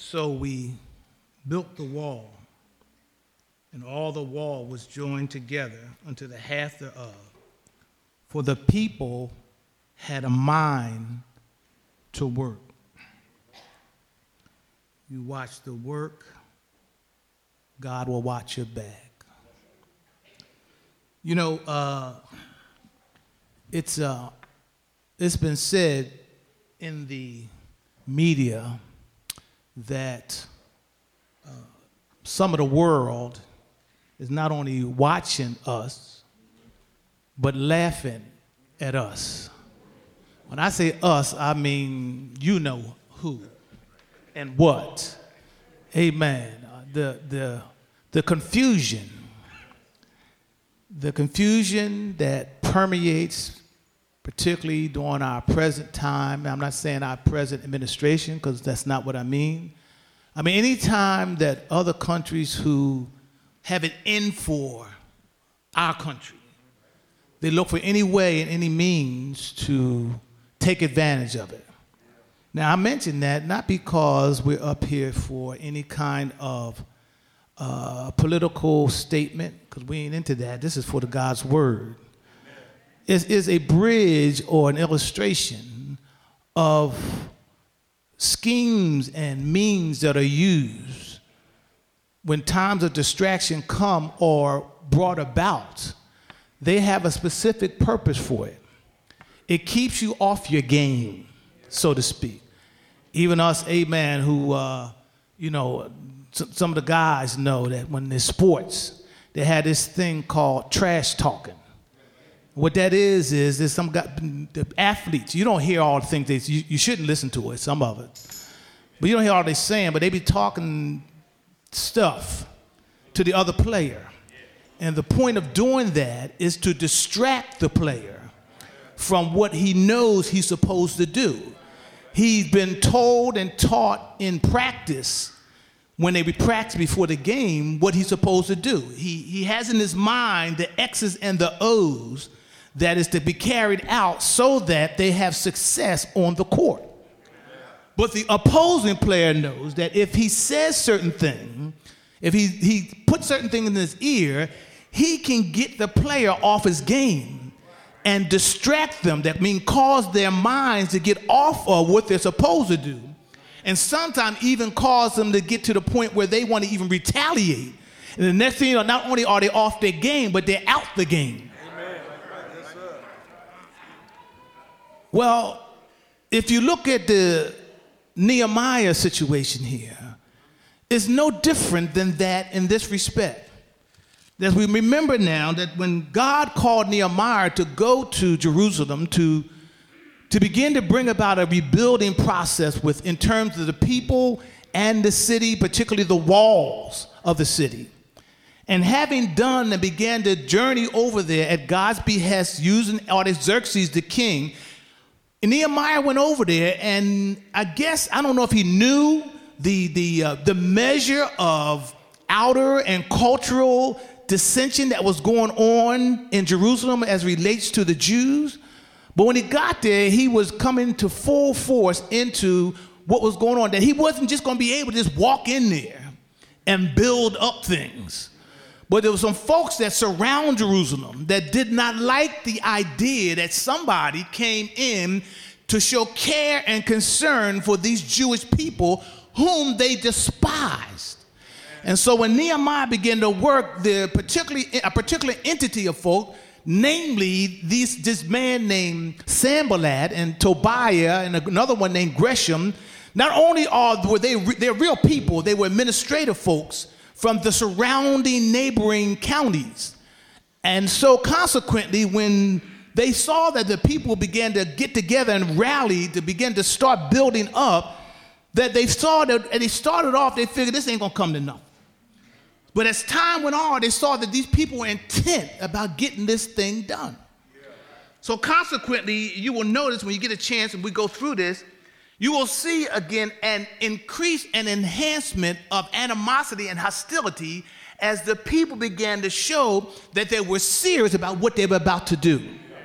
So we built the wall, and all the wall was joined together unto the half thereof. For the people had a mind to work. You watch the work, God will watch your back. You know, it's been said in the media that some of the world is not only watching us, but laughing at us. When I say us, I mean you know who and what. Amen. The confusion that permeates, particularly during our present time. I'm not saying our present administration, because that's not what I mean. I mean, any time that other countries who have it in for our country, they look for any way and any means to take advantage of it. Now, I mention that not because we're up here for any kind of political statement, because we ain't into that. This is for the God's word. It is a bridge or an illustration of schemes and means that are used when times of distraction come or brought about. They have a specific purpose for it. It keeps you off your game, so to speak. Even us, amen, who, some of the guys know that when there's sports, they had this thing called trash talking. What that is there's some guy, the athletes, you don't hear all the things, you shouldn't listen to it, some of it. But you don't hear all they're saying, but they be talking stuff to the other player. And the point of doing that is to distract the player from what he knows he's supposed to do. He's been told and taught in practice, when they practice before the game, what he's supposed to do. He has in his mind the X's and the O's that is to be carried out so that they have success on the court. But the opposing player knows that if he says certain things, if he puts certain things in his ear, he can get the player off his game and distract them. That means cause their minds to get off of what they're supposed to do. And sometimes even cause them to get to the point where they want to even retaliate. And the next thing you know, not only are they off their game, but they're out the game. Amen. Yes, sir. Well, if you look at the Nehemiah situation here, it's no different than that in this respect. That we remember now that when God called Nehemiah to go to Jerusalem to begin to bring about a rebuilding process in terms of the people and the city, particularly the walls of the city. And having done and began to journey over there at God's behest using Artaxerxes the king, Nehemiah went over there, and I don't know if he knew the measure of outer and cultural dissension that was going on in Jerusalem as relates to the Jews. But when he got there, he was coming to full force into what was going on, that he wasn't just going to be able to just walk in there and build up things. But there were some folks that surround Jerusalem that did not like the idea that somebody came in to show care and concern for these Jewish people whom they despised. And so when Nehemiah began to work, a particular entity of folk, namely this man named Sanballat and Tobiah and another one named Gresham, not only were they're real people, they were administrative folks from the surrounding neighboring counties. And so consequently, when they saw that the people began to get together and rally to begin to start building up, that they saw that, and they started off, they figured this ain't gonna come to nothing. But as time went on, they saw that these people were intent about getting this thing done. Yeah. So consequently, you will notice when you get a chance and we go through this, you will see again an increase and enhancement of animosity and hostility as the people began to show that they were serious about what they were about to do.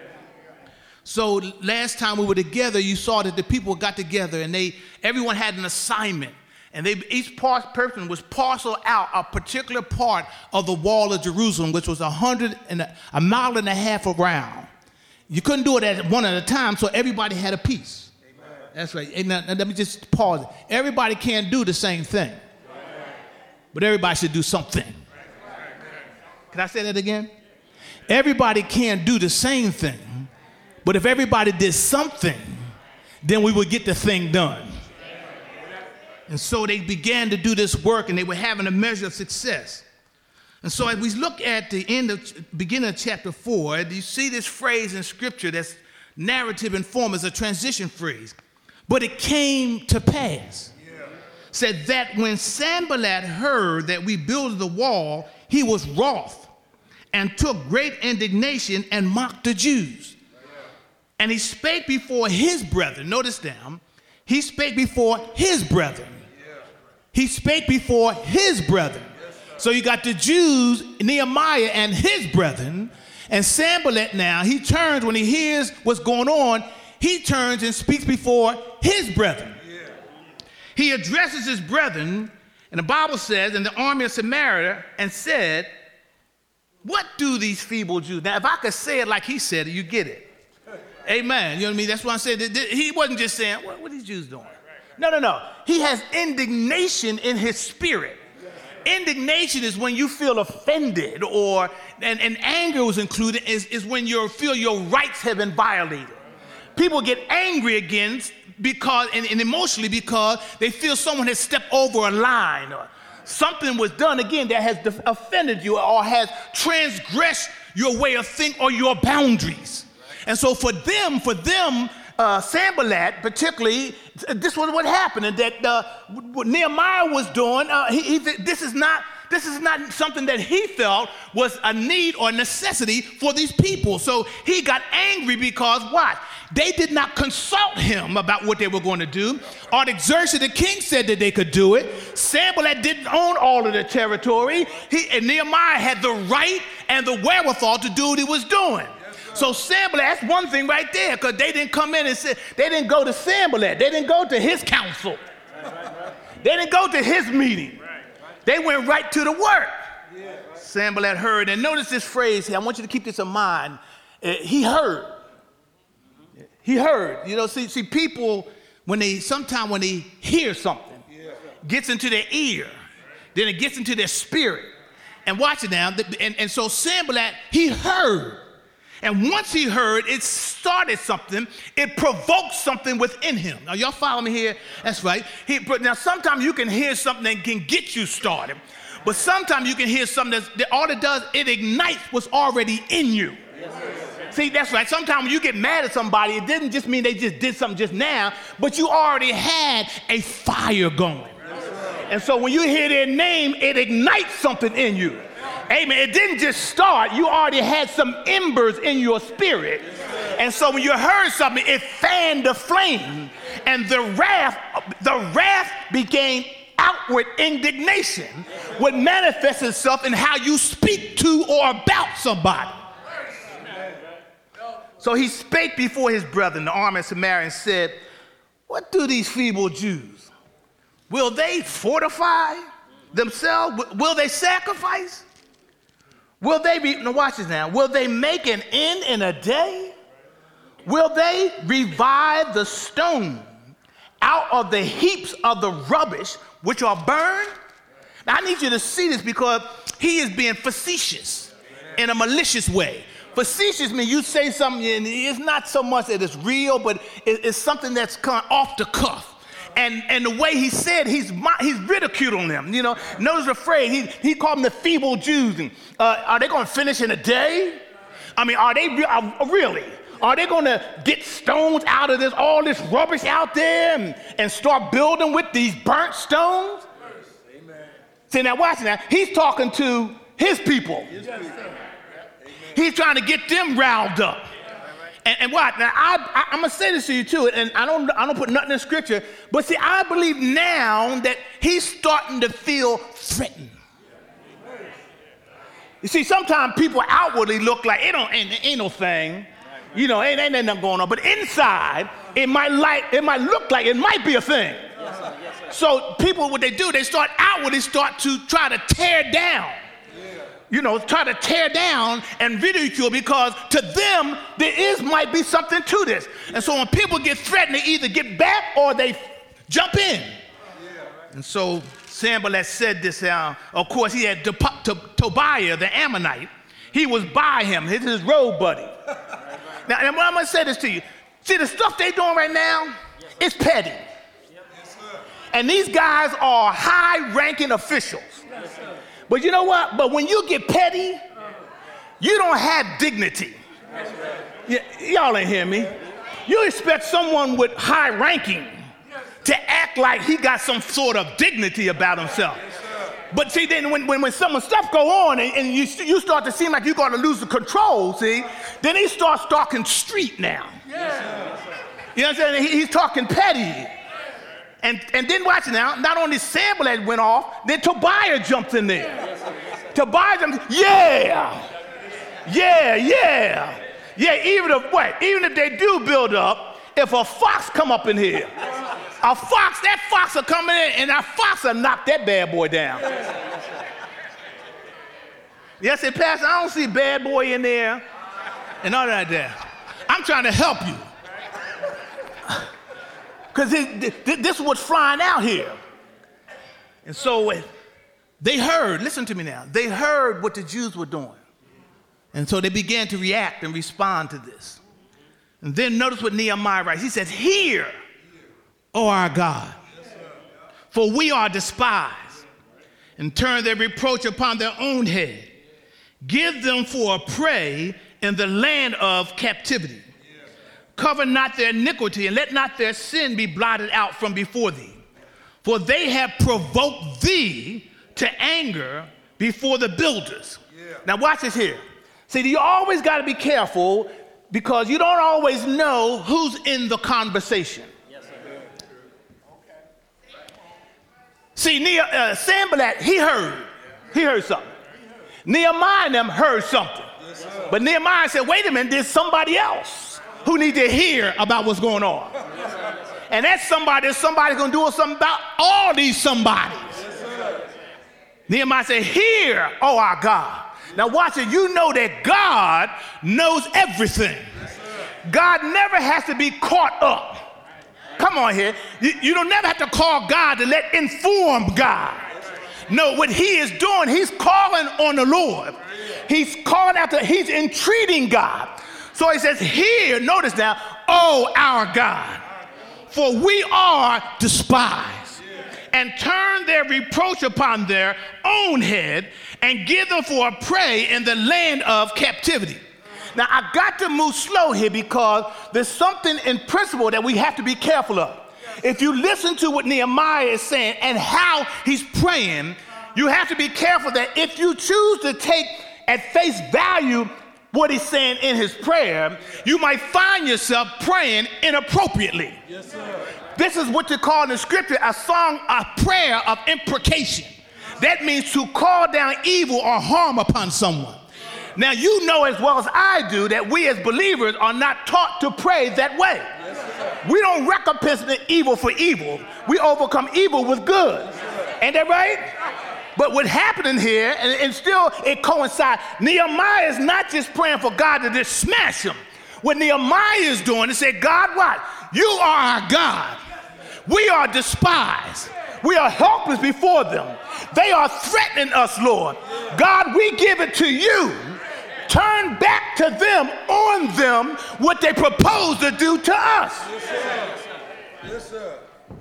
So last time we were together, you saw that the people got together and everyone had an assignment. And each person was parceled out a particular part of the wall of Jerusalem, which was a mile and a half around. You couldn't do it at one at a time, so everybody had a piece. Amen. That's right. And now, let me just pause. Everybody can't do the same thing, but everybody should do something. Can I say that again? Everybody can't do the same thing, but if everybody did something, then we would get the thing done. And so they began to do this work, and they were having a measure of success. And so as we look at the beginning of chapter 4, you see this phrase in Scripture that's narrative and form as a transition phrase. But it came to pass, said that when Sanballat heard that we built the wall, he was wroth and took great indignation and mocked the Jews. And he spake before his brethren. Notice now, he spake before his brethren. He spake before his brethren. So you got the Jews, Nehemiah and his brethren, and Sanballat now, he turns when he hears what's going on, he turns and speaks before his brethren. He addresses his brethren, and the Bible says, in the army of Samaria, and said, what do these feeble Jews? Now, if I could say it like he said it, you get it. Amen. You know what I mean? That's why I said he wasn't just saying, what are these Jews doing? No. He has indignation in his spirit. Indignation is when you feel offended, and anger was included, is when you feel your rights have been violated. People get angry against because, and emotionally because they feel someone has stepped over a line or something was done again that has offended you or has transgressed your way of thinking or your boundaries. And so for them, Sanballat particularly, this was what happened, and that what Nehemiah was doing, this is not something that he felt was a need or necessity for these people. So he got angry because what? They did not consult him about what they were going to do. Artaxerxes the king said that they could do it. Sanballat didn't own all of the territory. And Nehemiah had the right and the wherewithal to do what he was doing. So Sanballat, that's one thing right there, because they didn't come in and say, they didn't go to Sanballat. They didn't go to his council. They didn't go to his meeting. They went right to the work. Sanballat heard, and notice this phrase here. I want you to keep this in mind. He heard. He heard. You know, see people, when they hear something, gets into their ear, then it gets into their spirit. And watch it now. And so Sanballat, he heard. And once he heard, it started something. It provoked something within him. Now, y'all follow me here? That's right. Now, sometimes you can hear something that can get you started. But sometimes you can hear something that all it does, it ignites what's already in you. See, that's right. Sometimes when you get mad at somebody, it didn't just mean they just did something just now, but you already had a fire going. And so when you hear their name, it ignites something in you. Amen. It didn't just start. You already had some embers in your spirit. And so when you heard something, it fanned the flame. And the wrath became outward indignation, would manifest itself in how you speak to or about somebody. So he spake before his brethren, the army of Samaria, and said, what do these feeble Jews? Will they fortify themselves? Will they sacrifice? Will they now watch this now. Will they make an end in a day? Will they revive the stone out of the heaps of the rubbish which are burned? Now I need you to see this because he is being facetious in a malicious way. Facetious means you say something and it's not so much that it's real, but it's something that's kind of off the cuff. And the way he said, he's ridiculing them. You know, notice the phrase, he called them the feeble Jews. And, are they going to finish in a day? I mean, are they really? Are they going to get stones out of all this rubbish out there and start building with these burnt stones? Amen. See, now watch now. He's talking to his people. He's trying to get them riled up. And what? Now, I'm going to say this to you, too, and I don't put nothing in Scripture, but see, I believe now that he's starting to feel threatened. You see, sometimes people outwardly look like ain't no thing. You know, ain't nothing going on. But inside, it might look like it might be a thing. So people, what they do, they start to try to tear down. Try to tear down and ridicule, because to them, might be something to this. And so when people get threatened, they either get back or they jump in. And so Sanballat said this, of course, he had Tobiah, the Ammonite. He was by him, his road buddy. Now, and I'm going to say this to you. See, the stuff they're doing right now, it's petty. And these guys are high-ranking officials. But you know what? But when you get petty, you don't have dignity. Y'all ain't hear me. You expect someone with high ranking to act like he got some sort of dignity about himself. But see, then when some stuff go on and you start to seem like you're going to lose the control, see, then he starts talking street now. You know what I'm saying? He's talking petty. And then watch now, not only Sanballat went off, then Tobiah jumped in there. Tobiah jumped, yeah, even if they do build up, if a fox come up in here, that fox will come in and that fox will knock that bad boy down. Yes, say, Pastor, I don't see bad boy in there and all that there. I'm trying to help you. Because this is what's flying out here. And so they heard, listen to me now, they heard what the Jews were doing. And so they began to react and respond to this. And then notice what Nehemiah writes. He says, "Hear, O our God, for we are despised, and turn their reproach upon their own head. Give them for a prey in the land of captivity. Cover not their iniquity, and let not their sin be blotted out from before thee. For they have provoked thee to anger before the builders." Now watch this here. See, you always got to be careful, because you don't always know who's in the conversation. See, Sanballat, he heard something. Nehemiah and them heard something. But Nehemiah said, wait a minute, there's somebody else who need to hear about what's going on. And that's somebody's going to do something about all these somebodies. Nehemiah said, "Hear, O our God." Now watch it. You know that God knows everything. God never has to be caught up. Come on here. You don't never have to call God to let inform God. No, what he is doing, he's calling on the Lord. He's calling after, he's entreating God. So he says, "Hear," notice now, "O our God, for we are despised, and turn their reproach upon their own head, and give them for a prey in the land of captivity." Now, I got to move slow here, because there's something in principle that we have to be careful of. If you listen to what Nehemiah is saying and how he's praying, you have to be careful that if you choose to take at face value what he's saying in his prayer, you might find yourself praying inappropriately. Yes, sir. This is what you call in the scripture a prayer of imprecation. That means to call down evil or harm upon someone. Now, you know as well as I do that we as believers are not taught to pray that way. Yes, we don't recompense the evil for evil. We overcome evil with good. Ain't that right? But what's happening here, and still it coincides, Nehemiah is not just praying for God to just smash him. What Nehemiah is doing is say, "God, what? You are our God. We are despised. We are helpless before them. They are threatening us, Lord. God, we give it to you. Turn back to them, on them, what they propose to do to us." Yes, sir. Yes, sir.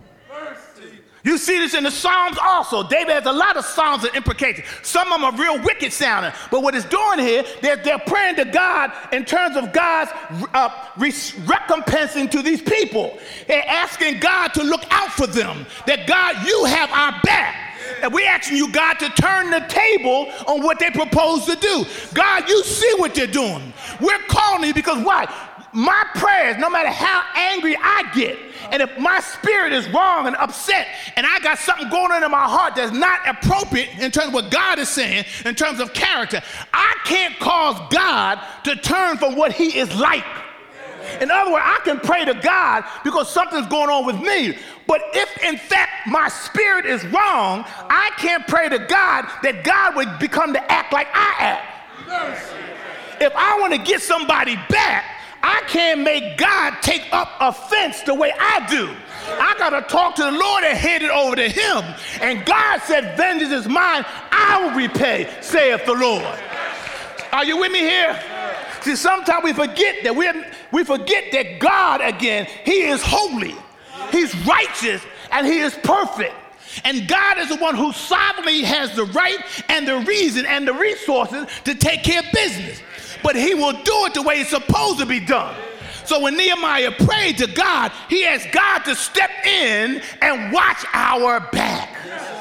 You see this in the Psalms also. David has a lot of Psalms of imprecation. Some of them are real wicked sounding. But what it's doing here, they're praying to God in terms of God's recompensing to these people. They're asking God to look out for them. That God, you have our back. And we're asking you, God, to turn the table on what they propose to do. God, you see what they're doing. We're calling you because why? My prayers, no matter how angry I get, and if my spirit is wrong and upset, and I got something going on in my heart that's not appropriate in terms of what God is saying, in terms of character, I can't cause God to turn from what he is like. In other words, I can pray to God because something's going on with me. But if in fact my spirit is wrong, I can't pray to God that God would become to act like I act. If I want to get somebody back, I can't make God take up offense the way I do. I got to talk to the Lord and hand it over to him. And God said, vengeance is mine, I will repay, saith the Lord. Are you with me here? See, sometimes we forget that we forget that God, again, he is holy, he's righteous, and he is perfect. And God is the one who sovereignly has the right and the reason and the resources to take care of business. But he will do it the way it's supposed to be done. So when Nehemiah prayed to God, he asked God to step in and watch our back.